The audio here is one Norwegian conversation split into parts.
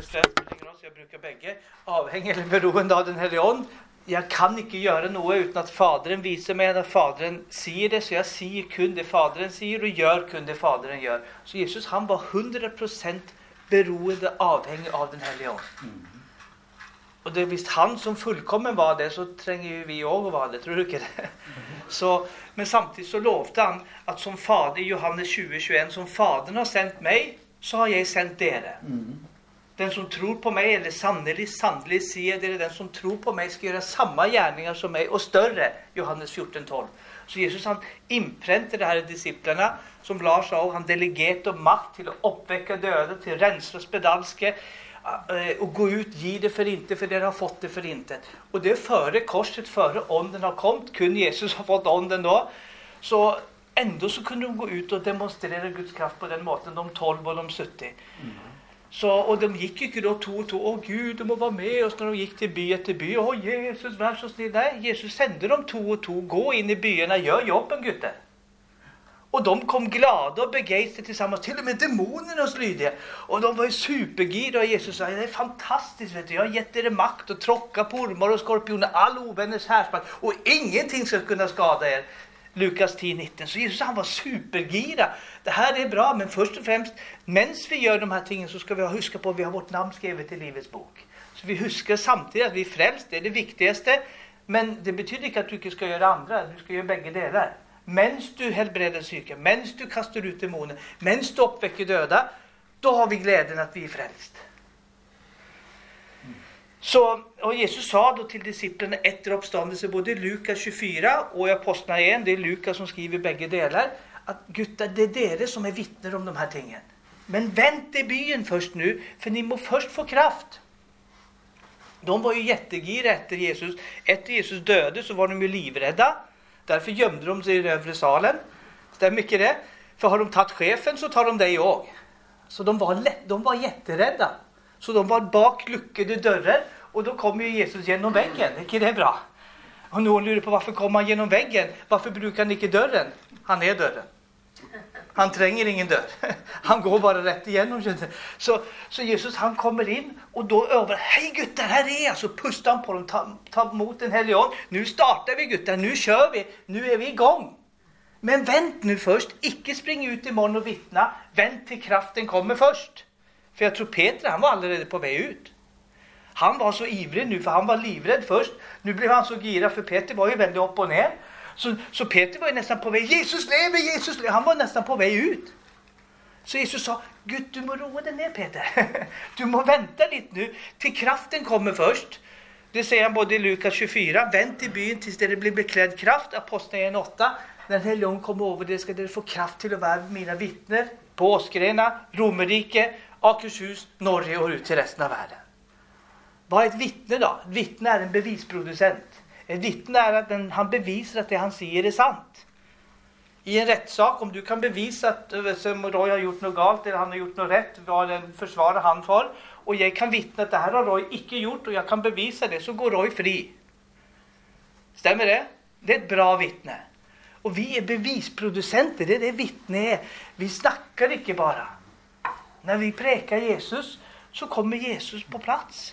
jag brukar bägge, avhängig eller beroende av den helige ånd. Jag kan inte göra något utan att Faderen visar mig att Faderen säger det, så jag säger kun det Faderen säger och gör kun det Faderen gör. Så Jesus, han var 100% beroende, avhängig av den helige ånd. Och det är visst han som fullkommen var det, så tränger ju vi också vara det, tror du inte det? Så, men samtidigt så lovade han att som fader, i Johannes 20:21, som Fadern har sänt mig, så har jag sänt dere. Den som tror på mig, eller sannolikt säger det, den som tror på mig ska göra samma gärningar som mig och större, Johannes 14:12. Så Jesus, han inpräntade det här i disciplerna, som Lars sa, han delegerade makt till att uppväcka döda, till att rensa spedalske, och gå ut, ge det för inte, för det har fått det för inte. Och det är före korset, före ånden har kommit, kunde Jesus ha fått ånden då. Så ändå så kunde de gå ut och demonstrera Guds kraft på den måten, de 12 och de 70. Så, och de gick ju inte då to och to, åh Gud, de må vara med oss när de gick till by efter by. Åh Jesus, vär så snill. Nej, Jesus sände dem to och to, gå in i byarna, gör jobben gutter. Och de kom glada och begeistrade tillsammans, till och med demonerna hos lydiga. Och de var ju supergira, och Jesus sa, det är fantastiskt, vet du, jag har gett er makt att tråcka på ormar och skorpioner, all ovänners härspan, och ingenting ska kunna skada er. Lukas 10:19. Så Jesus, han var supergira. Det här är bra, men först och främst, medan vi gör de här tingen, så ska vi huska på att vi har vårt namn skrivet i Livets bok. Så vi huskar samtidigt att vi är frälst, det är det viktigaste. Men det betyder inte att du inte ska göra andra, du ska göra bägge delar. Medan du helbreder psyke, medan du kastar ut demoner, medan du uppväcker döda, då har vi glädjen att vi är frälst. Så, och Jesus sa då till disciplerna efter uppståndelse, både i Lukas 24 och i Apostlagärningarna 1, det är Lukas som skriver bägge delar, att gutta, det är dere som är vittnen om de här tingen. Men vänt i byn först nu, för ni må först få kraft. De var ju jättegira efter Jesus. Efter Jesus döde så var de ju livrädda. Därför gömde de sig i övre salen. Stämmer inte det? För har de tagit chefen så tar de dig också. Så de var jätterädda. Så de var bak luckade dörrar. Och då kom ju Jesus genom väggen. Är inte det bra? Och någon lurar på varför kommer han genom väggen? Varför brukar han inte dörren? Han är dörren. Han tränger ingen dörr. Han går bara rätt igenom. Så Jesus, han kommer in och då över. Hej guttar, här är jag. Så pustar han på dem. Ta emot den helige ånd. Nu startar vi guttar. Nu kör vi. Nu är vi igång. Men vänt nu först. Icke spring ut imorgon och vittna. Vänt till kraften kommer först. För jag tror Peter, han var allerede på väg ut. Han var så ivrig nu, för han var livrädd först. Nu blev han så gira, för Peter var ju väldigt upp och ner. Så Peter var ju nästan på väg. Jesus lever, Jesus lever. Han var nästan på väg ut. Så Jesus sa, Gud, du må roa dig ner Peter. Du må vänta lite nu till kraften kommer först. Det säger han både i Lukas 24. Vänt i byn tills det blir beklädd kraft. Apostlagärningarna 8. När helgon kommer över det ska det få kraft till att vara mina vittner. På Åsgrena, Romerike, Akershus, Norge och ut till resten av världen. Vad är ett vittne då? Ett vittne är en bevisproducent. Ett vittne är att han bevisar att det han säger är sant. I en rättssak, om du kan bevisa att Roy har gjort något galt eller han har gjort något rätt, vad den försvarar han för, och jag kan vittna att det här har Roy icke gjort och jag kan bevisa det, så går Roy fri. Stämmer det? Det är ett bra vittne. Och vi är bevisproducenter, det är det vittne är. Vi snackar inte bara. När vi präkar Jesus så kommer Jesus på plats.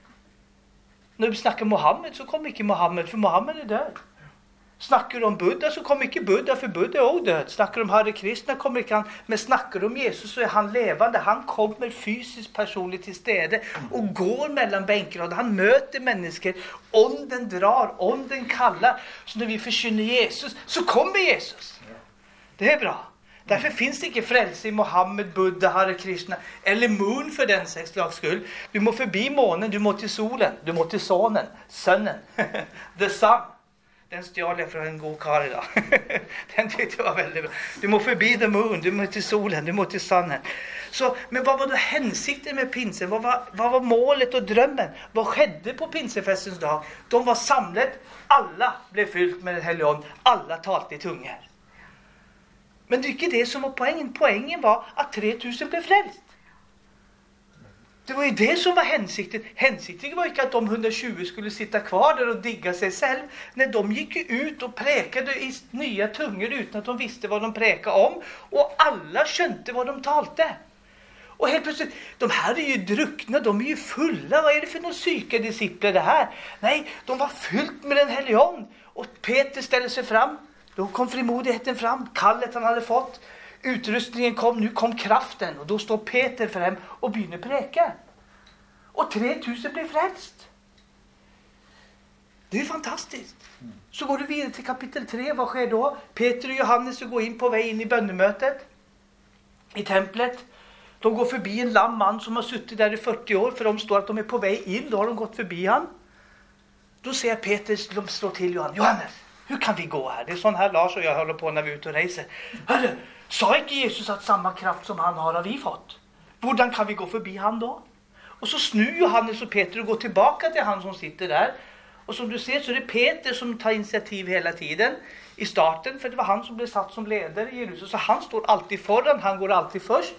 När vi snackar Mohammed så kommer inte Mohammed, för Mohammed är död. Snackar om Buddha så kommer inte Buddha, för Buddha är odöd. Snackar om Hare Krishna kommer inte han. Men snackar om Jesus så är han levande. Han kommer fysiskt personligt till städer och går mellan bänkraderna. Han möter människor. Ånden drar, ånden kallar. Så när vi förkynner Jesus så kommer Jesus. Det är bra. Därför finns det inte frälse i Mohammed, Buddha, Hare Krishna eller Moon för den slags skull. Du må förbi månen, du må till solen, du må till sonen, sönnen, the sun. Den stjal jag från en god karl idag. Den tyckte jag var väldigt bra. Du må förbi the moon, du må till solen, du må till sonen. Så, men vad var då hänsikten med pinsen? Vad var målet och drömmen? Vad skedde på pinsefestens dag? De var samlade, alla blev fyllt med den helige ande, alla talade i tungor. Men det är inte det som var poängen. Poängen var att 3000 blev frälst. Det var ju det som var hänsikten. Hänsikten var inte att de 120 skulle sitta kvar där och digga sig själv. När de gick ut och präkade i nya tungor utan att de visste vad de präkade om. Och alla skönte vad de talte. Och helt plötsligt, de här är ju druckna, de är ju fulla. Vad är det för några psykediscipler det här? Nej, de var fyllt med den helige ande. Och Peter ställer sig fram. Då kom frimodigheten fram, kallet han hade fått. Utrustningen kom, nu kom kraften. Och då står Peter fram och börjar präka. Och 3000 blev frälst. Det är fantastiskt. Så går du vidare till kapitel 3. Vad sker då? Peter och Johannes går in på väg in i bönemötet. I templet. De går förbi en lam man som har suttit där i 40 år. För de står att de är på väg in. Då har de gått förbi han. Då ser Peter, de slår till Johannes. Hur kan vi gå här? Det är sån här Lars och jag håller på när vi är ute och reser. Hörru, sa inte Jesus att samma kraft som han har vi fått? Hvordan kan vi gå förbi han då? Och så snur Johannes och Peter och går tillbaka till han som sitter där. Och som du ser så är det Peter som tar initiativ hela tiden i starten. För det var han som blev satt som ledare i Jerusalem. Så han står alltid föran, han går alltid först.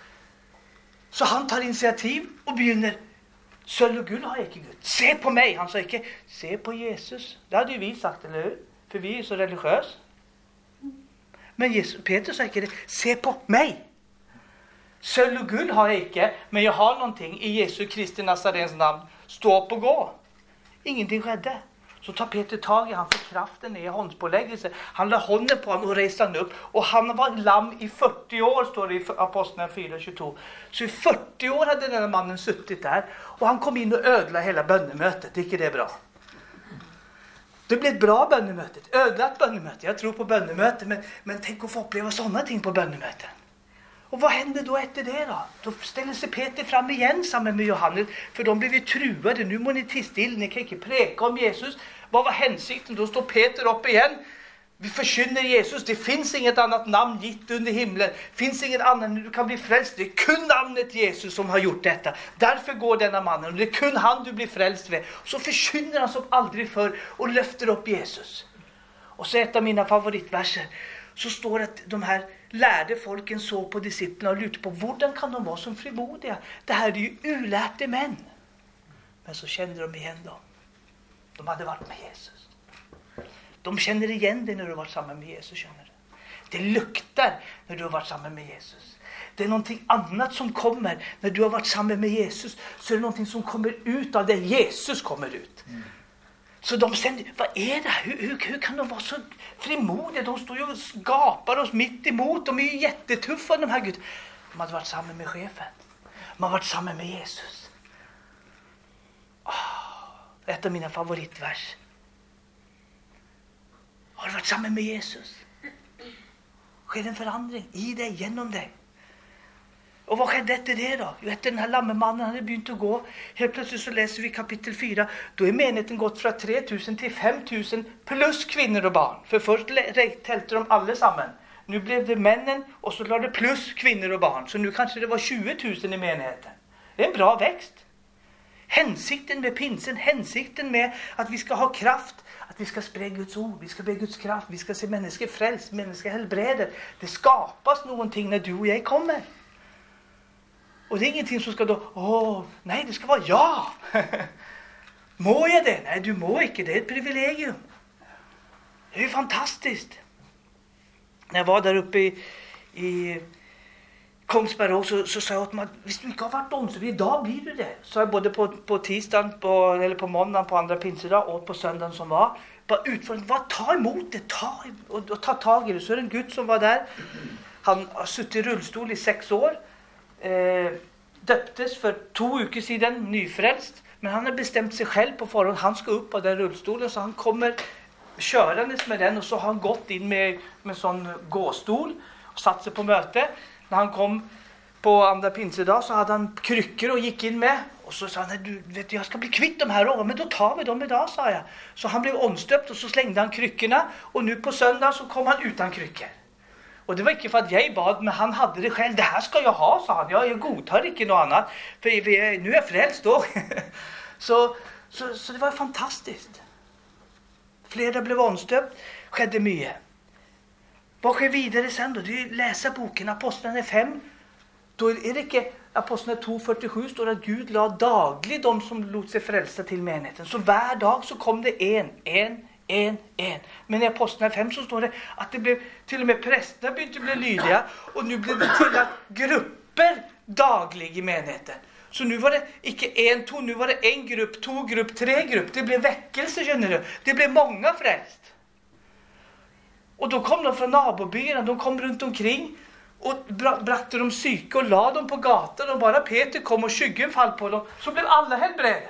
Så han tar initiativ och begynner. Sølv og gull har jeg ikke, Gud. Se på mig. Han sa ikke, se på Jesus. Det hade ju vi sagt, eller hur? För vi är så religiösa. Men Peter sa ikke det. Se på mig. Sølv og gull har jeg ikke, men jag har någonting i Jesu Kristi Nazarens namn. Stå upp och gå. Ingenting skedde. Så tar Peter tag i han för kraften i håndspåläggelse. Han la hånden på honom och reste han upp. Och han var lam i 40 år, står det i Apostlagärningarna 4:22. Så i 40 år hade den mannen suttit där. Och han kom in och ödelade hela bönemötet. Tycker det är bra? Det blev ett bra bönemöte. Ett ödelat bönemöte. Jag tror på bönemöte. Men tänk att få uppleva sådana ting på bönemöten. Och vad hände då efter det då? Då ställer sig Peter fram igen sammen med Johannes. För de blev ju truade. Nu må ni till still. Ni kan inte preka om Jesus. Vad var hänsikten? Då står Peter upp igen. Vi förkynner Jesus. Det finns inget annat namn gitt under himlen. Finns inget annat du kan bli frälst. Det är kun namnet Jesus som har gjort detta. Därför går denna mannen. Och det är kun han du blir frälst ved. Så förkynner han som aldrig förr och lyfter upp Jesus. Och så ett av mina favoritverser. Så står det att de här lärde folken så på disciplerna och lurte på hvordan kan de vara som frimodiga. Det här är ju ulärte män. Men så kände de igen dem. De hade varit med Jesus. De känner igen det när du har varit samman med Jesus, känner du. Det luktar när du har varit samman med Jesus. Det är någonting annat som kommer när du har varit samman med Jesus. Så är det någonting som kommer ut av det Jesus kommer ut. Så de kände, vad är det? Hur kan de vara så frimodiga? De står ju och gapar oss mitt emot. De är ju jättetuffa, de här Gud. De hade varit samman med chefen. De har varit samman med Jesus. Ett av mina favoritvers. Har du varit samman med Jesus? Sker en förändring i dig, genom dig. Och vad skedde efter det då? Jo, efter den här lammemannen hade begynt att gå. Helt plötsligt så läser vi kapitel 4. Då är menigheten gått från 3000 till 5000 plus kvinnor och barn. För först tälte de allesammen. Nu blev det männen och så la det plus kvinnor och barn. Så nu kanske det var 20 000 i menigheten. Det är en bra växt. Hänsikten med pinsen, hänsikten med att vi ska ha kraft. Att vi ska sprida Guds ord, vi ska be Guds kraft. Vi ska se människor frälst, människor helbreder. Det skapas någonting när du och jag kommer. Och det är ingenting som ska då, nej det ska vara ja. Må jag det? Nej, du må inte, det är ett privilegium. Det är ju fantastiskt. När jag var där uppe i Kongsberg så sa jag åt mig att hvis du inte har varit omsorg, idag blir du det. Så jag både på tisdagen, eller på måndagen, på andra pinsedag och på söndagen som var. Bara utförande, ta emot det, ta tag i det. Så är det en Gud som var där. Han har suttit i rullstol i 6 år. Döptes för 2 veckor sedan, nyfrälst. Men han har bestämt sig själv på förhand. Han ska upp på den rullstolen så han kommer körandes med den. Och så har han gått in med sån gåstol och satt sig på möte. När han kom på andra pinsedag så hade han kryckor och gick in med. Och så sa han, du vet jag ska bli kvitt de här åren, men då tar vi dem idag, sa jag. Så han blev omstöpt och så slängde han kryckorna. Och nu på söndag så kom han utan kryckor. Och det var inte för att jag bad, men han hade det själv. Det här ska jag ha, sa han. Jag godtar inte något annat. För nu är jag frälst då. så det var fantastiskt. Flera blev omstöpt. Skedde mycket. Vad sker vidare sen då? Du läser boken Apostlagärningarna 5. Då är det inte Apostlagärningarna 2:47 står att Gud la daglig de som låt sig frälsa till menigheten. Så hver dag så kom det en. Men i Apostlagärningarna 5 så står det att det blev till och med prästerna började bli lydiga. Och nu blev det till att grupper daglig i menigheten. Så nu var det ikke 1, 2, nu var det 1 grupp, 2 grupp, 3 grupp. Det blev väckelse, känner du. Det blev många frälst. Och då kom de från nabobyarna, de kom runt omkring och bratte de psyke och la dem på gatan. Och bara Peter kom och skyggen fall på dem, så blev alla helbredade.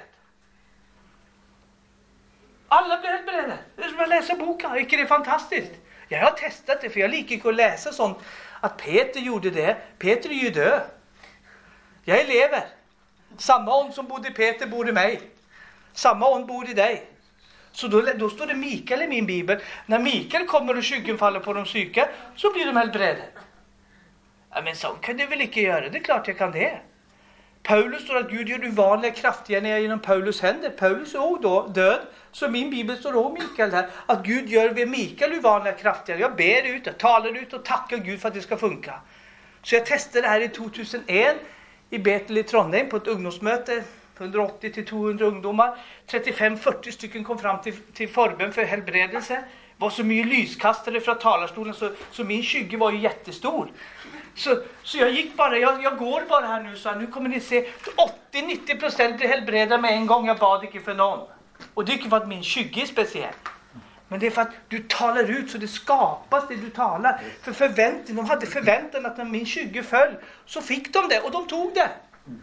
Alla blev helbredade. Det är som att läsa boken, inte det är fantastiskt? Jag har testat det, för jag liker inte att läsa sånt. Att Peter gjorde det. Peter är ju död. Jag lever. Samma ond som bodde i Peter bor i mig. Samma ond bor i dig. Så då står det Mikael i min bibel. När Mikael kommer och skyggen faller på de psyke, så blir de helbredade. Ja, men så kan du väl inte göra. Det är klart jag kan det. Paulus står att Gud gör uvanliga kraftgärningar genom Paulus händer. Paulus är då död. Så min bibel står om Mikael här. Att Gud gör vid Mikael uvanliga kraftgärningar. Jag ber ut, jag talar ut och tackar Gud för att det ska funka. Så jag testade det här i 2001 i Betel i Trondheim på ett ungdomsmöte. 180-200 ungdomar. 35-40 stycken kom fram till förbön för helbredelse. Det var så mycket lyskastare från talarstolen så min skygge var ju jättestor. Så jag gick bara, jag går bara här nu, så nu kommer ni se 80-90% blir helbredda med en gång. Jag bad inte för någon. Och det är inte för att min skygge är speciell. Men det är för att du talar ut så det skapas det du talar. För de hade förväntan att när min skygge föll så fick de det och de tog det.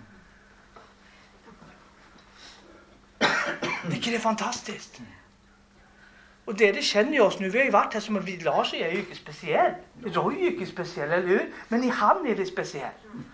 Det är fantastiskt. Och det känner jag oss nu. Vi har ju varit här som att Lars är ju inte speciell. Roy är ju inte speciell, eller hur? Men i han är det speciell.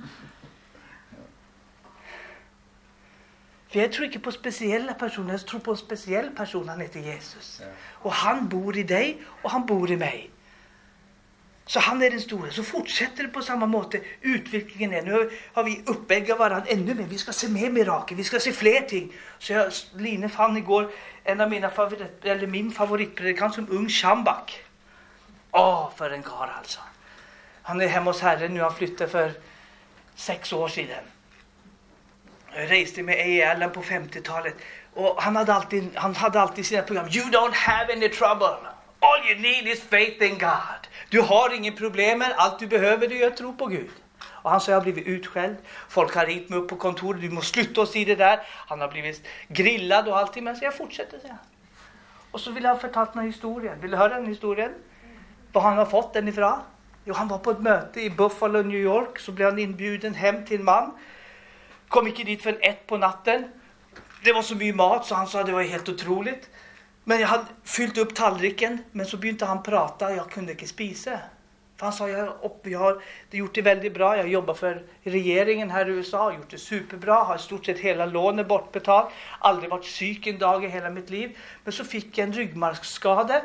För jag tror inte på speciella personer. Jag tror på en speciell person. Han heter Jesus. Och han bor i dig och han bor i mig. Så han är den stora. Så fortsätter det på samma måte. Utvecklingen är. Nu har vi uppbäggat varandra ännu mer. Vi ska se mer mirakel. Vi ska se fler ting. Så Line fann igår en av mina min favoritpredikant som ung Schambach. För en karl alltså. Han är hemma hos Herren nu. Han flyttade för 6 år sedan. Jag reste med A.L. på 50-talet. Och han hade alltid sina program. You don't have any trouble. All you need is faith in God. Du har ingen problem, allt du behöver är att tro på Gud. Och han sa, jag har blivit utskälld. Folk har ringt mig upp på kontoret. Du måste sluta oss i det där. Han har blivit grillad och allting. Men så jag fortsätter säga. Och så vill jag förtala den här historien. Vill du höra den historien? Vad han har fått den ifrån? Jo, han var på ett möte i Buffalo, New York. Så blev han inbjuden hem till en man. Kom inte dit förrän 1 på natten. Det var så mycket mat så han sa det var helt otroligt. Men jag hade fyllt upp tallriken. Men så började han prata. Jag kunde inte spisa. För han sa jag har gjort det väldigt bra. Jag jobbar för regeringen här i USA. Har gjort det superbra. Har i stort sett hela lånet bortbetalt. Aldrig varit syk en dag i hela mitt liv. Men så fick jag en ryggmarksskada.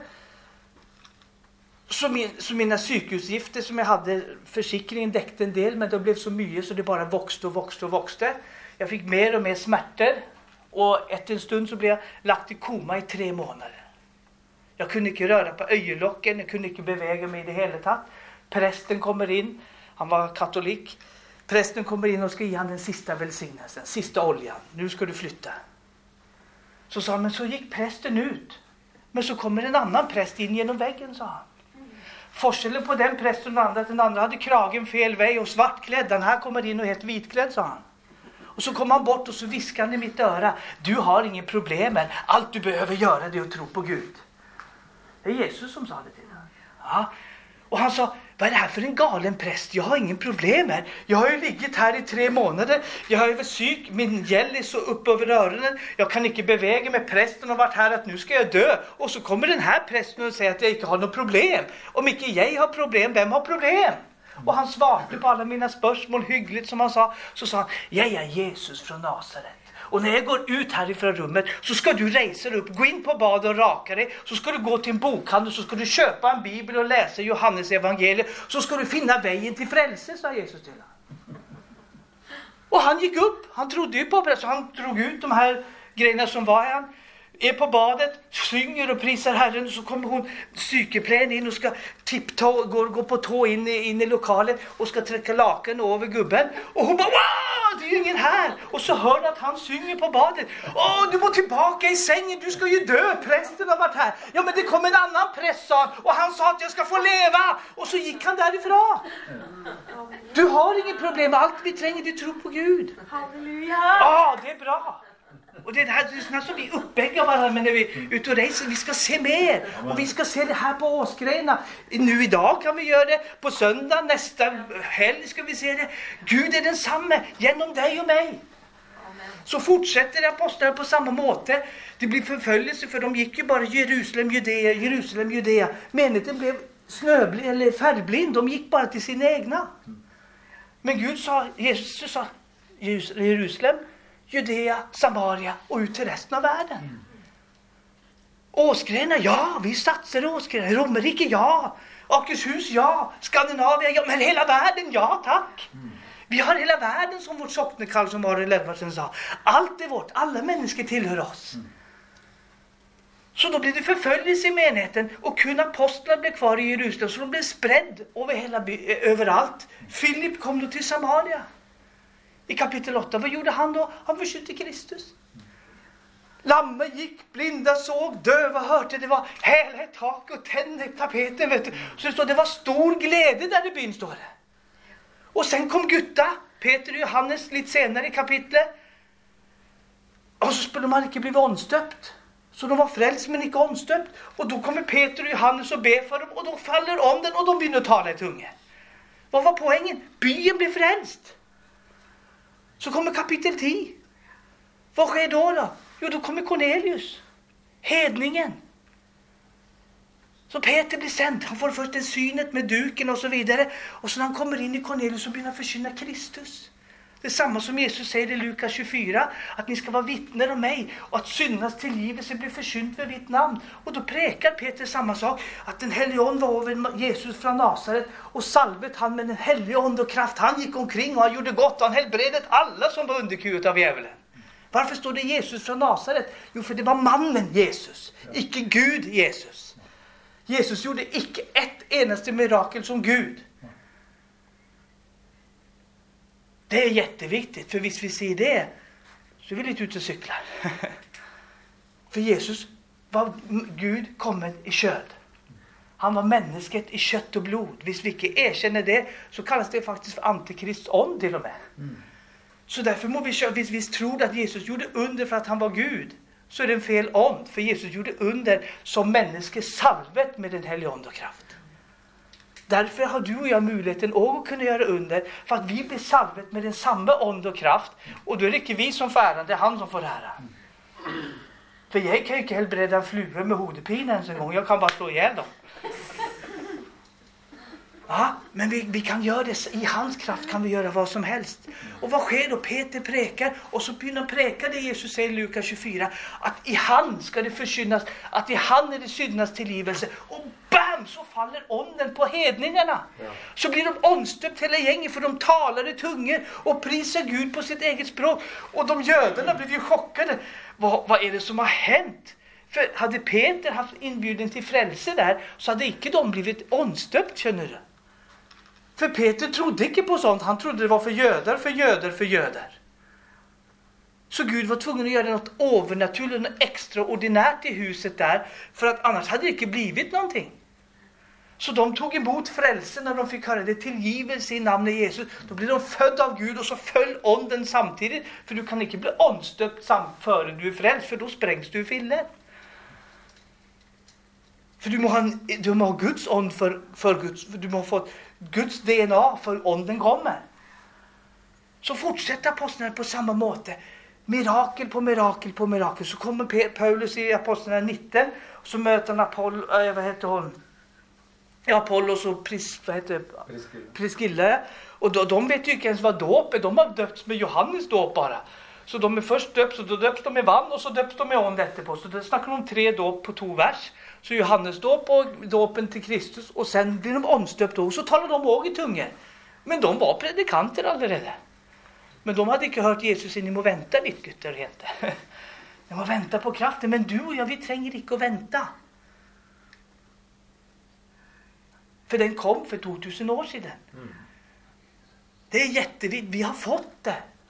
Så mina psykutgifter som jag hade, försikringen täckte en del. Men det blev så mycket så det bara växte. Jag fick mer och mer smärtor. Och efter en stund så blev jag lagt i koma i 3 månader. Jag kunde inte röra på öjelocken. Jag kunde inte beväga mig i det hela tatt. Prästen kommer in. Han var katolik. Prästen kommer in och ska ge han den sista välsignelsen. Sista oljan. Nu ska du flytta. Så sa han, men så gick prästen ut. Men så kommer en annan präst in genom väggen, sa han. Forskellen på den prästen och den andra hade kragen fel väg och svartklädd. Den här kommer in och helt vitklädd, sa han. Och så kom han bort och så viskade han i mitt öra. Du har ingen problem. Allt du behöver göra är att tro på Gud. Det är Jesus som sa det till honom. Ja. Och han sa, vad är det här för en galen präst? Jag har ingen problem här. Jag har ju ligget här i 3 månader. Jag har ju varit psyk. Min gäll är så upp över öronen. Jag kan inte beväga mig. Prästen har varit här att nu ska jag dö. Och så kommer den här prästen och säger att jag inte har något problem. Om inte jag har problem, vem har problem? Och han svarade på alla mina spörsmål hyggligt som han sa. Så sa han, jag är Jesus från Nasaret. Och när jag går ut härifrån rummet så ska du resa dig upp, gå in på bad och raka dig. Så ska du gå till en bokhandel, så ska du köpa en bibel och läsa Johannes evangeliet. Så ska du finna vägen till frälse, sa Jesus till honom. Och han gick upp, han trodde ju på det. Så han drog ut de här grejerna som var här. Är på badet, synger och prisar Herren. Så kommer hon psykeplän in och ska gå på tå in i lokalen. Och ska träcka laken över gubben. Och hon bara, wow! det är ju ingen här. Och så hör du att han synger på badet. Du må tillbaka i sängen, du ska ju dö, prästen har varit här. Ja, men det kom en annan präst, sa han, och han sa att jag ska få leva. Och så gick han därifrån. Du har inget problem, allt vi tränger, du tror på Gud. Halleluja! Ja, det är bra. Och det är det här som vi uppbäggar varandra när vi är ute och reser. Vi ska se mer. Och vi ska se det här på Åsgrena. Nu idag kan vi göra det. På söndag, nästa helg ska vi se det. Gud är densamme genom dig och mig. Så fortsätter apostlarna på samma måte. Det blir förföljelse, för de gick ju bara Jerusalem, Judea. Menigheten blev snöblind eller färgblind. De gick bara till sina egna. Men Jesus sa Jerusalem, Judea, Samaria och ut till resten av världen. Åsgrena, ja, vi satsar Åsgrena. Romerike, ja. Akershus, ja. Skandinavien, ja. Men hela världen, ja tack. Vi har hela världen som vårt socknekall, som Ari Ledvarsen sa. Allt är vårt, alla människor tillhör oss. Så då blev det förföljelse i menigheten, och kun apostlar blev kvar i Jerusalem, så de blev sprädd överallt. Filip kom då till Samaria. I kapitel 8, vad gjorde han då? Han förkynte Kristus. Lamma gick, blinda såg, döva hörte. Det var häla i tak och tänder i tapeten, vet du. Så det står, det var stor glädje där i byn, står det. Och sen kom Gutta, Peter och Johannes lite senare i kapitlet. Och så skulle man inte bli omstöpt. Så de var frälst men inte omstöpt. Och då kommer Peter och Johannes och ber för dem, och de faller om den och de börjar tala i tunga. Vad var poängen? Byn blev frälst. Så kommer kapitel 10. Vad sker då? Jo, då kommer Cornelius, hedningen. Så Peter blir sänd. Han får först en synet med duken och så vidare. Och så när han kommer in i Cornelius så börjar han förkynna Kristus. Det är samma som Jesus säger i Lukas 24. Att ni ska vara vittner om mig. Och att syndas tillgivelse blir förkynt för mitt namn. Och då prekar Peter samma sak. Att den helige ande var över Jesus från Nasaret. Och salvet han med den helige ande och kraft. Han gick omkring och han gjorde gott. Och han helbredde alla som var underkuret av djävulen. Varför står det Jesus från Nasaret? Jo, för det var mannen Jesus. Icke Gud Jesus. Jesus gjorde icke ett enaste mirakel som Gud. Det är jätteviktigt, för visst vi ser det så är vi lite ute och cyklar. För Jesus var Gud kommen i kött. Han var människet i kött och blod. Visst vi inte erkänner det så kallas det faktiskt för antikrist on till och med. Så därför må vi visst tro att Jesus gjorde under för att han var Gud. Så är det en fel ond, för Jesus gjorde under som människa salvet med den helige ande och kraft. Därför har du och jag möjligheten att kunna göra under, för att vi blir salvet med den samma ond och kraft. Och då är det inte vi som får äran, det är han som får ära. För jag kan ju inte helbreda en fluga med hodepina ens en gång, jag kan bara slå ihjäl dem. Ja, men vi kan göra det, i hans kraft kan vi göra vad som helst. Och vad sker då? Peter prekar, och så börjar han preka det Jesus säger i Lukas 24. Att i han ska det förkynnas, att i han är det syndas tillgivelse. Och bam, så faller onden på hedningarna. Ja. Så blir de omstöpt hela gänget, för de talar i tungor och prisar Gud på sitt eget språk. Och de judarna blev ju chockade. Vad är det som har hänt? För hade Peter haft inbjuden till frälse där, så hade inte de blivit omstöpt, känner du. För Peter trodde inte på sånt. Han trodde det var för gödar. Så Gud var tvungen att göra något övernaturligt, något extraordinärt i huset där. För att annars hade det inte blivit någonting. Så de tog emot frälsen när de fick höra det, tillgivelse i namnet Jesus. Då blev de födda av Gud, och så föll onden samtidigt. För du kan inte bli omstöpt före du är frälst, för då sprängs du i filler. För du må ha Guds ond för Guds, för du må ha fått Guds DNA för onden kommer. Så fortsätter apostlarna på samma måte. Mirakel på mirakel på mirakel. Så kommer Paulus i apostlarna 19. Så möter han Apollos och Priscilla. Och de vet ju inte ens vad dop är. De har döpts med Johannes dop bara. Så de är först döps, och då döps de med vann, och så döps de med ond efterpå. Så det snackar de 3 dop på 2 vers. Så Johannes dop och dopen till Kristus, och sen blir de omstöpt då, och så talar de också i tungor. Men de var predikanter allerede. Men de hade inte hört Jesus in i och vänta lite, gutter inte. De var vänta på kraften, men du och jag, vi tränger inte att vänta. För den kom för 2000 år sedan. Det är jätteviktigt, vi har fått det.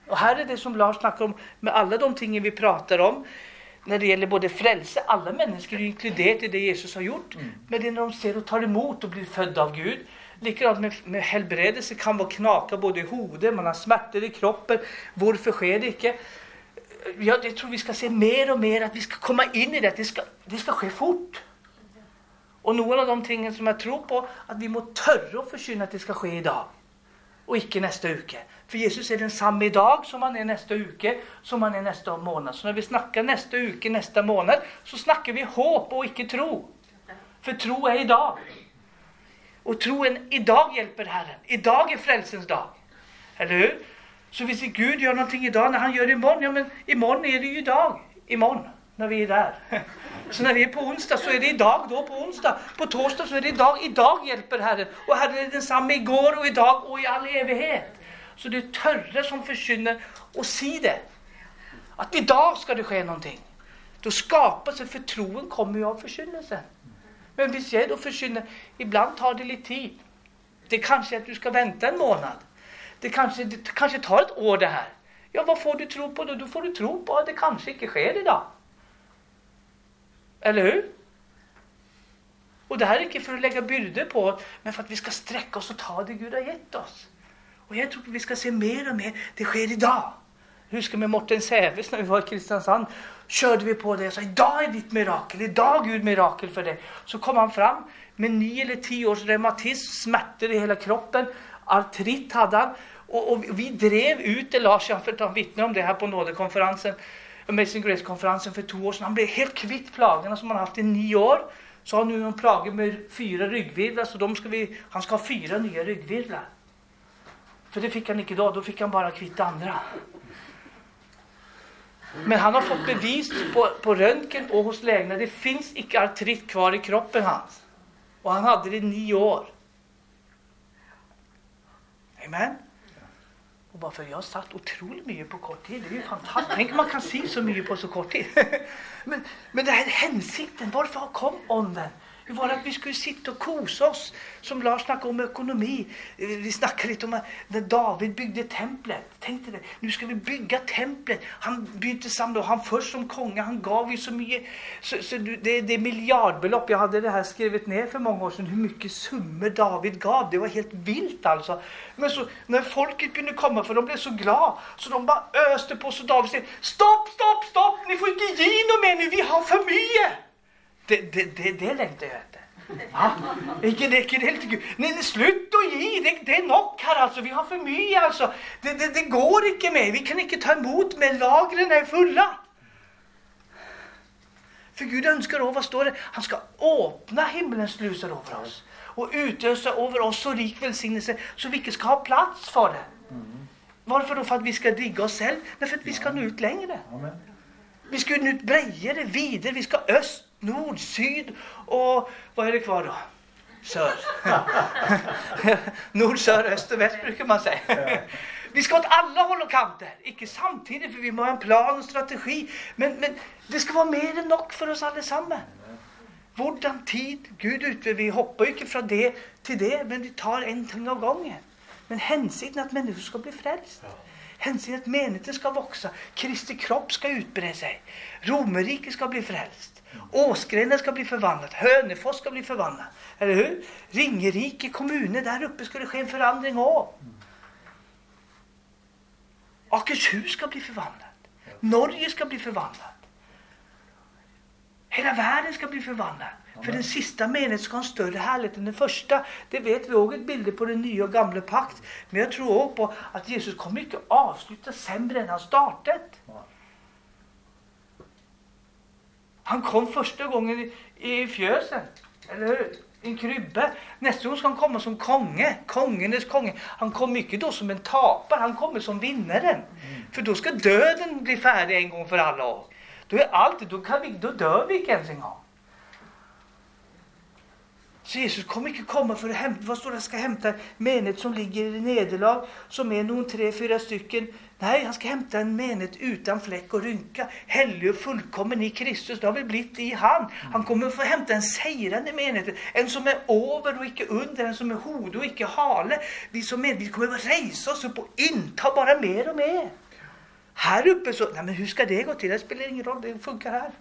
Och här är det som Lars snackar om med alla de ting vi pratar om. När det gäller både frälse, alla människor är inkluderat i det Jesus har gjort. Men det är när de ser och tar emot och blir födda av Gud. Likadant med helbredelse kan vara knaka både i hodet, man har smärtor i kroppen. Varför sker det inte? Jag tror vi ska se mer och mer att vi ska komma in i det. Det ska ske fort. Och några av de tingen som jag tror på, att vi må törra och förkynna att det ska ske idag. Och inte nästa uke. För Jesus är den samma idag som han är nästa uke, som han är nästa månad. Så när vi snackar nästa uke, nästa månad, så snackar vi hopp och inte tro. För tro är idag. Och troen idag hjälper Herren. Idag är frälsens dag. Eller hur? Så hvis Gud gör någonting idag, när han gör det imorgon, ja men imorgon är det ju idag. Imorgon, när vi är där. Så när vi är på onsdag så är det idag då på onsdag. På torsdag så är det idag. Idag hjälper Herren. Och Herren är densamma igår och idag och i all evighet. Så det är törre som förkynner och si det. Att idag ska det ske någonting. Då skapas det, för troen kommer ju av förkynnelsen. Men hvis jag då förkynner, ibland tar det lite tid. Det kanske är att du ska vänta en månad. Det kanske tar ett år det här. Ja, vad får du tro på då? Du får du tro på att det kanske inte sker idag. Eller hur? Och det här är inte för att lägga byrde på, men för att vi ska sträcka oss och ta det Gud har gett oss. Och jag tror att vi ska se mer och mer. Det sker idag. Hur ska med Morten Säves när vi var i Kristiansand? Körde vi på det och sa, idag är ditt mirakel. Idag är Gud mirakel för det. Så kom han fram med 9 eller 10 års reumatism, smärtor i hela kroppen. Artrit hade han. Och vi drev ut det, Lars, jag för att han vittnar om det här på nådekonferensen. Amazing Grace-konferensen för 2 år sedan. Han blev helt kvitt plagerna som han haft i 9 år. Så har han nu en plage med 4 ryggvirvlar. Så han ska ha 4 nya ryggvirvlar. För det fick han inte då fick han bara kvitta andra. Men han har fått bevis på röntgen och hos läkarna. Det finns inte artrit kvar i kroppen hans. Och han hade det i 9 år. Amen. Och bara för jag har satt otroligt mycket på kort tid. Det är ju fantastiskt. Tänk man kan se så mycket på så kort tid. men det här hänsikten, varför kom ånden? Det var att vi skulle sitta och kosa oss. Som Lars snackade om ekonomi. Vi snackade lite om när David byggde templet. Tänkte det, nu ska vi bygga templet. Han bytte samman och han först som konga. Han gav ju så mycket. Så det är miljardbelopp. Jag hade det här skrivit ner för många år sedan. Hur mycket summor David gav. Det var helt vilt alltså. Men så när folket kunde komma, för de blev så glada. Så de bara öste på, så David säger, stopp! Ni får inte ge något mer nu. Vi har för mycket. Det längtar jag inte. Ja, inte helt Gud. Nej, slut och ge. Det är nog här alltså. Vi har för mycket alltså. Det går inte med. Vi kan inte ta emot med. Lagren är fulla. För Gud önskar då, vad står det? Han ska öppna himmelens slusar över oss. Och utösa över oss så rik välsignelse. Så vi inte ska ha plats för det. Varför då? För att vi ska digga oss själv. Men för att vi ska nå ut längre. Vi ska nå ut bredare, vidare. Vi ska öst, nord, syd och vad är det kvar då? Sör. Nord, sör, öst och väst brukar man säga. Vi ska åt alla håll och kanter. Inte samtidigt, för vi må ha en plan och strategi. Men det ska vara mer än nog för oss allesammans. Vårdan tid, Gud utvecklar. Vi hoppar inte från det till det, men vi tar en ting av gången. Men hänsikten att människor ska bli frälst. Hänsikten att menigheten ska växa. Kristi kropp ska utbreda sig. Romerriket ska bli frälst. Åsgrenen ska bli förvandlat. Hönefors ska bli förvandlat. Eller hur? Ringerike kommuner där uppe skulle ske en förändring av. Akershus ska bli förvandlat. Norge ska bli förvandlat. Hela världen ska bli förvandlad. För den sista menigheten ska ha en större härlighet än den första. Det vet vi också ett bilder på den nya och gamla pakt. Men jag tror också på att Jesus kommer inte avsluta sämre än han startat. Han kom första gången i fjösen. Eller hur? I en krybbe. Nästa gång ska han komma som konge. Kongenes konge. Han kommer mycket då som en tapare. Han kommer som vinnaren. För då ska döden bli färdig en gång för alla år. Då är allt, då dör vi inte ens en gång. Så Jesus kommer inte komma för att hämta, vad står det, ska hämta menighet som ligger i nederlag, som är någon 3-4 stycken. Nej, han ska hämta en menighet utan fläck och rynka, helig och fullkommen i Kristus. Det har vi blivit i han. Han kommer få hämta en segrande menighet, en som är över och icke under, en som är hode och icke hale. Vi som menighet kommer att resa oss upp och inta bara mer och mer. Här uppe så, nej men hur ska det gå till? Det spelar ingen roll, det funkar här.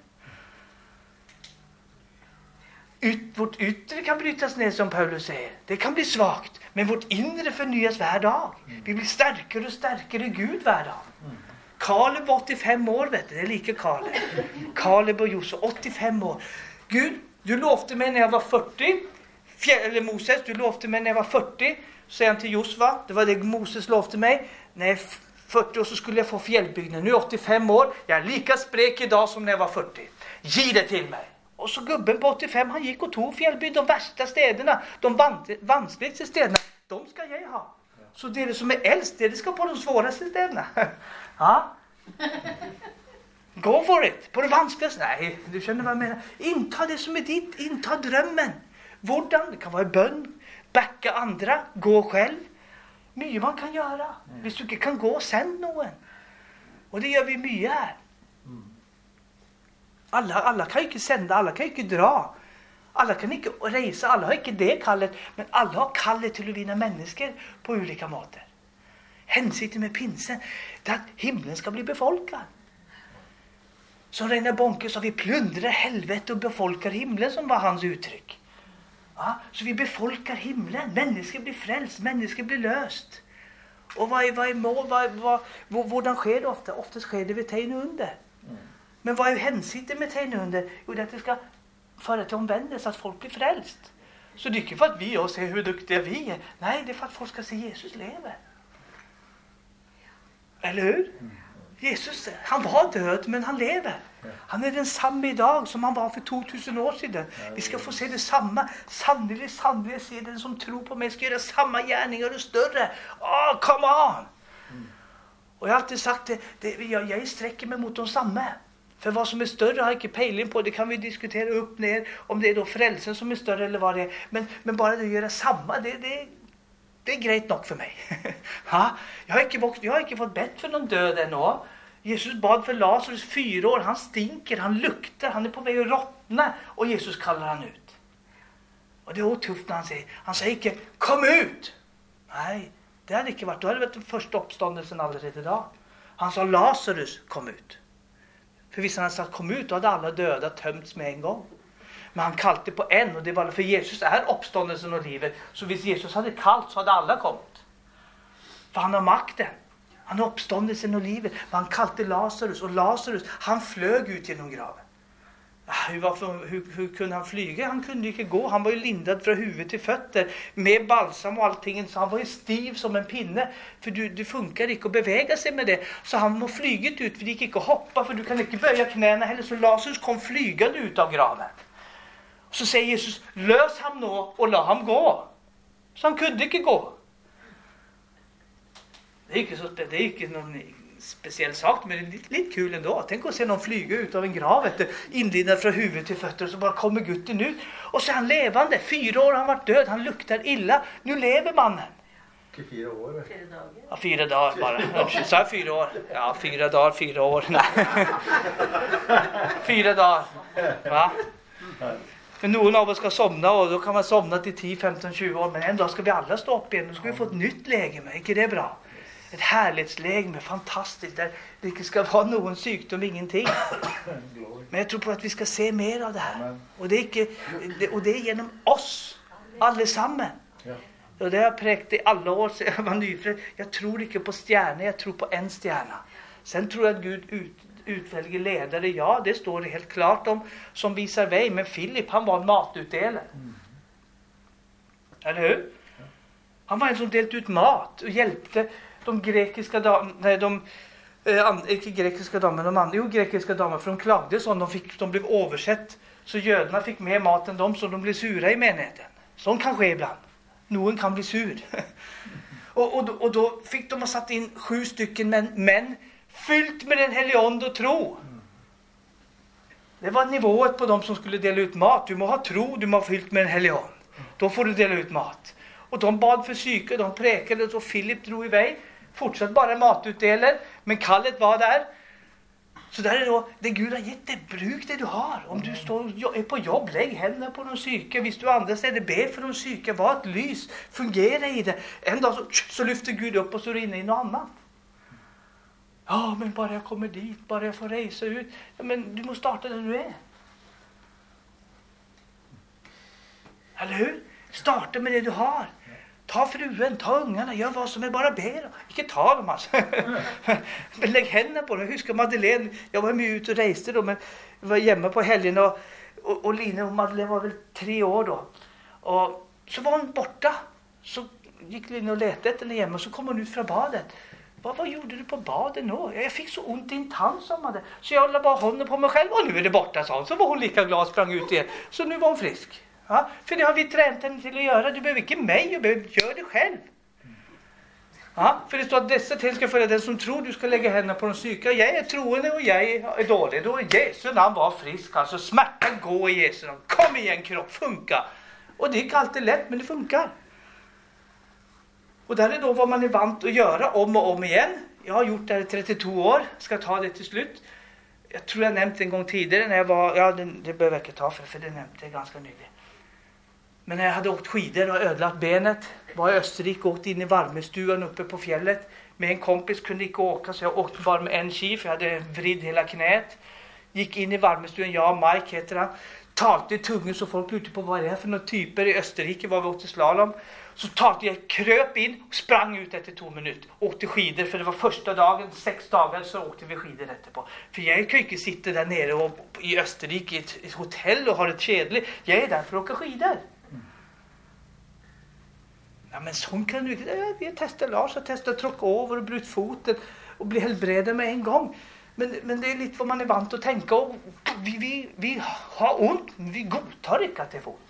Vårt yttre kan brytas ner som Paulus säger. Det kan bli svagt. Men vårt inre förnyas hver dag. Vi blir starkare och starkare i Gud hver dag. Kaleb var 85 år, vet du. Det är lika Kaleb. Kaleb och Josua, 85 år. Gud, du lovade mig när jag var 40. Eller Moses, du lovade mig när jag var 40. Säger han till Josua. Det var det Moses lovade mig. När jag 40 år så skulle jag få fjällbygden. Nu är 85 år. Jag är lika sprek idag som när jag var 40. Ge det till mig. Och så gubben på 85, han gick och tog fjällbygd, de värsta städerna, de vanskligaste städerna, de ska jag ha. Så det som är äldst, det ska på de svåraste städerna. Ja. Go for it. På det vanskligaste. Nej, du känner vad jag menar. Inta det som är ditt, inta drömmen. Hvordan, det kan vara bön, backa andra, gå själv. Mycket man kan göra. Hvis du inte kan gå, sänd någon. Och det gör vi mycket här. Alla kan inte sända, alla kan inte dra. Alla kan inte resa, alla har inte det kallet. Men alla har kallet till att vinna människor på olika måter. Hensikten med pinsen, det är att himlen ska bli befolkad. Som Reine Bonke sa, vi plundrar helvetet och befolkar himlen, som var hans uttryck. Ja, så vi befolkar himlen, människor blir frälst, människor blir löst. Och vad är mål, hvordan sker det ofta? Oftast sker det vid tegn under. Men vad är hensikten med tegn under? Jo, det är att det ska föra till omvändelse, att folk blir frälst. Så det är inte för att vi ser hur duktiga vi är. Nej, det är för att folk ska se Jesus lever. Eller hur? Jesus, han var död, men han lever. Han är densamma idag som han var för 2000 år sedan. Vi ska få se det samma. Sannolikt se den som tror på mig ska göra samma gärningar och större. Come on! Och jag har alltid sagt jag sträcker mig mot de samma. För vad som är större har jag inte pejling på. Det kan vi diskutera upp ner. Om det är då frälsen som är större eller vad det är. Men bara det att göra samma, det är grejt nog för mig. Ja, jag har inte fått bett för någon död ännu. Jesus bad för Lazarus 4 år. Han stinker, han luktar, han är på väg att råttna. Och Jesus kallar han ut. Och det är tufft när han säger. Han säger inte, kom ut! Nej, det hade inte varit. Då hade det varit den första uppståndelsen alldeles idag. Han sa, Lazarus, kom ut. För hvis han hade sagt, kom ut, då hade alla döda tömts med en gång. Men han kallade på en, och det var för Jesus är uppståndelsen och livet. Så hvis Jesus hade kallt så hade alla kommit. För han har makten. Han har uppståndelsen och livet. Men han kallade Lazarus, och Lazarus, han flög ut genom graven. Hur kunde han flyga? Han kunde inte gå. Han var ju lindad från huvud till fötter med balsam och allting. Så han var ju stiv som en pinne. För du funkar inte att beväga sig med det. Så han må flyget ut, för det gick inte att hoppa. För du kan inte böja knäna heller. Så Lazarus kom flygande ut av graven. Så säger Jesus, lös ham nå och la ham gå. Så han kunde inte gå. Det är inte någon speciell sak, men det är lite kul ändå. Tänk att se någon flyga ut av en grav, inlindad från huvud till fötter, och så bara kommer gutten ut. Och så är han levande. 4 år har han varit död, han luktar illa. Nu lever mannen. 4 år? 4 dagar. Ja, 4 dagar bara. Jag sa 4 år. Ja, 4 dagar, 4 år. Nej. 4 dagar. Va? För någon av oss ska somna, och då kan man somna till 10, 15, 20 år. Men en dag ska vi alla stå upp igen. Då ska vi få ett nytt läge med. Är det bra? Ett härlighetsläge med fantastiskt. Där det inte ska vara någon sjukdom, ingenting. Men jag tror på att vi ska se mer av det här. Och det är genom oss. Allesammans. Och det har jag präkt i alla år sedan jag var nyfrälst. Jag tror inte på stjärnor, jag tror på en stjärna. Sen tror jag att Gud utväljer ledare. Ja, det står det helt klart om, som visar väg. Men Filip, han var en matutdelare. Eller hur? Han var en som delte ut mat och hjälpte de grekiska damerna. Grekiska damer, för de klagde så de blev översett. Så judarna fick mer mat än dem, så de blev sura i menigheten. Sånt kan ske ibland. Någon kan bli sur. och då fick de ha satt in 7 stycken män fyllt med den helige ande och tro. Det var nivået på dem som skulle dela ut mat. Du må ha tro, du må ha fyllt med den helige ande. Då får du dela ut mat. Och de bad för psyke, de präkade, och Filip drog iväg. Fortsatt bara matutdelare, men kallet var där. Så där är då, det Gud har gett dig, bruk det du har. Om du är på jobb, lägg händerna på någon psyke. Hvis du andra steder ber för någon psyke, var ett lys, fungera i det. En dag så lyfter Gud upp och så är du inne i något annat. Ja, men bara jag kommer dit, bara jag får resa ut. Ja, men du måste starta där du är. Eller hur? Starta med det du har. Ta fruen, ta ungarna, gör vad som är, bara be. Inte ta dem alltså. Men lägg händerna på dem. Jag huskar Madeleine, jag var med ut och reste då, men jag var hemma på helgen och Line och Madeleine var väl 3 år då. Och så var hon borta. Så gick Line och letade efter henne hemma och så kom hon ut från badet. Vad gjorde du på baden då? Jag fick så ont i en tand som hade. Så jag la bara hånden på mig själv och nu är det borta, sa hon. Så var hon lika glad och sprang ut igen. Så nu var hon frisk. Ja, för det har vi tränat henne till att göra. Du behöver inte mig, du behöver göra det själv. Ja, för det står att dessa till ska följa den som tror du ska lägga händerna på de psyka. Jag är troende och jag är dålig. Då är Jesu namn var frisk. Alltså smärtan gå i Jesu namn. Kom igen kropp, funka. Och det är inte alltid lätt, men det funkar. Och där är då vad man är vant att göra om och om igen. Jag har gjort det här i 32 år. Ska ta det till slut. Jag tror jag nämnt en gång tidigare när jag var... Ja, det behöver jag inte ta för det nämnde jag ganska nyligen. Men när jag hade åkt skidor och ödlat benet, var i Österrike och åkte in i varmestugan uppe på fjället. Med en kompis kunde inte åka så jag åkte bara med en ski för jag hade vridd hela knät. Gick in i varmestugan, jag och Mike heter han. Talte i tungan så folk ute på vad är det här för några typer i Österrike var vi åkte slalom. Så talte jag, kröp in och sprang ut efter 2 minuter. Åkte skidor för det var första dagen, 6 dagar så åkte vi skidor efterpå. För jag kan ju inte sitta där nere och, i Österrike i ett hotell och ha det kedligt. Jag är där för att åka skidor. Ja, men sån kan du inte. Vi har testat Lars och testat tråcka över och brutit foten och bli helt bredare med en gång. Men det är lite vad man är vant att tänka. Och vi har ont, men vi godtar inte att det är ont.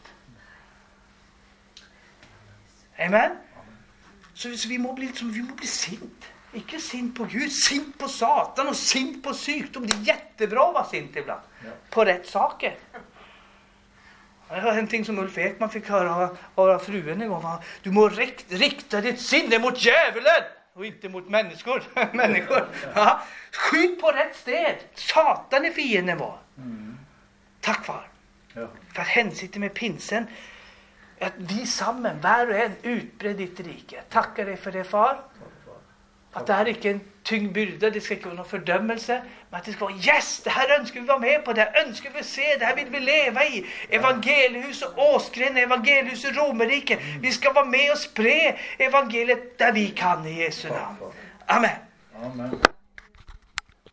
Amen? Så vi må bli sint. Inte sint på Gud, sint på Satan och sint på sjukdom. Det är jättebra att vara sint ibland. Ja. På rätt saker. Det var en ting som Ulf Ekman fick höra av fruen en gång. Du må rikta ditt sinne mot djävulen och inte mot människor. Ja. Skjut på rätt sted. Satan är fienden var. Tack far. Ja. För att hänsitta med pinsen. Att vi samman, var och en, utbred ditt rike. Tackar dig för det, far. Att det här är inte en tyngd byrda, det ska inte vara någon fördömelse. Men att det ska vara, yes, det här önskar vi vara med på, det här önskar vi se, det här vill vi leva i. Evangeliehus och Åsgren, evangeliehus och Romerike. Vi ska vara med och spre evangeliet där vi kan i Jesu namn. Amen.